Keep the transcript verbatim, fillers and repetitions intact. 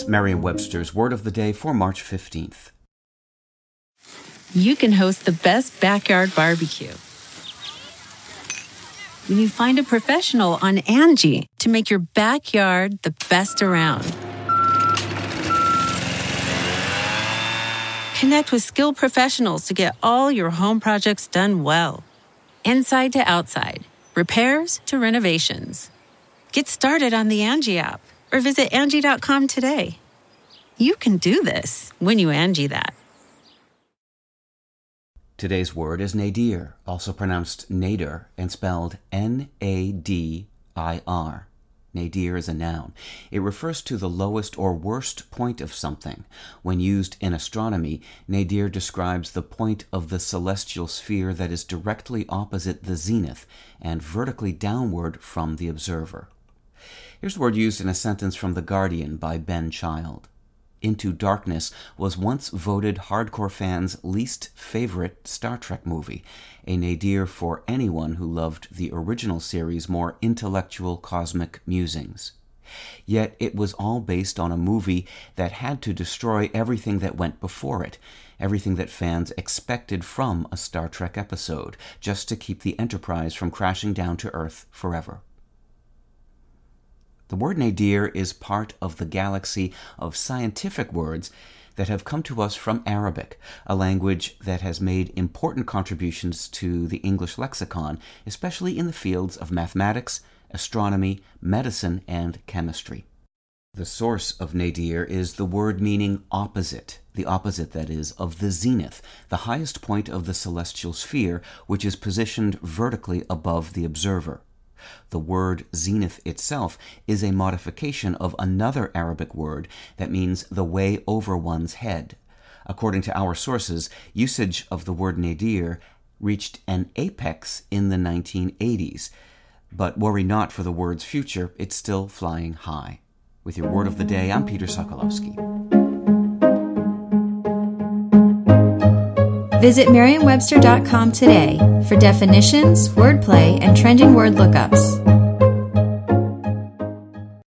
It's Merriam-Webster's Word of the Day for March fifteenth. You can host the best backyard barbecue when you find a professional on Angie to make your backyard the best around. Connect with skilled professionals to get all your home projects done well. Inside to outside, repairs to renovations. Get started on the Angie app or visit Angie dot com today. You can do this when you Angie that. Today's word is nadir, also pronounced nadir and spelled N A D I R. Nadir is a noun. It refers to the lowest or worst point of something. When used in astronomy, nadir describes the point of the celestial sphere that is directly opposite the zenith and vertically downward from the observer. Here's the word used in a sentence from The Guardian by Ben Child. Into Darkness was once voted hardcore fans' least favorite Star Trek movie, a nadir for anyone who loved the original series' more intellectual cosmic musings. Yet it was all based on a movie that had to destroy everything that went before it, everything that fans expected from a Star Trek episode, just to keep the Enterprise from crashing down to Earth forever. The word nadir is part of the galaxy of scientific words that have come to us from Arabic, a language that has made important contributions to the English lexicon, especially in the fields of mathematics, astronomy, medicine, and chemistry. The source of nadir is the word meaning opposite, the opposite, that is, of the zenith, the highest point of the celestial sphere, which is positioned vertically above the observer. The word zenith itself is a modification of another Arabic word that means the way over one's head. According to our sources, usage of the word nadir reached an apex in the nineteen eighties. But worry not for the word's future, it's still flying high. With your Word of the Day, I'm Peter Sokolowski. Visit Merriam Webster dot com today for definitions, wordplay, and trending word lookups.